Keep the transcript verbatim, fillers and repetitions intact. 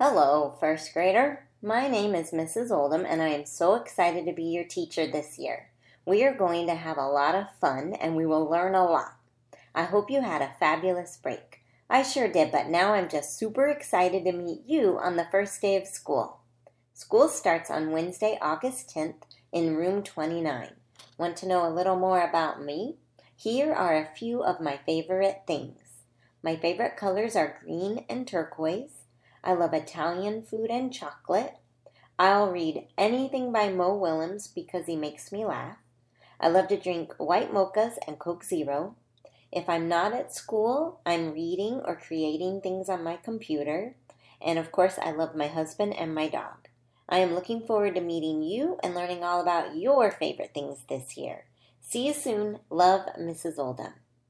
Hello, first grader. My name is Missus Oldham, and I am so excited to be your teacher this year. We are going to have a lot of fun, and we will learn a lot. I hope you had a fabulous break. I sure did, but now I'm just super excited to meet you on the first day of school. School starts on Wednesday, August tenth in room twenty-nine. Want to know a little more about me? Here are a few of my favorite things. My favorite colors are green and turquoise. I love Italian food and chocolate. I'll read anything by Mo Willems because he makes me laugh. I love to drink white mochas and Coke Zero. If I'm not at school, I'm reading or creating things on my computer. And of course, I love my husband and my dog. I am looking forward to meeting you and learning all about your favorite things this year. See you soon. Love, Missus Oldham.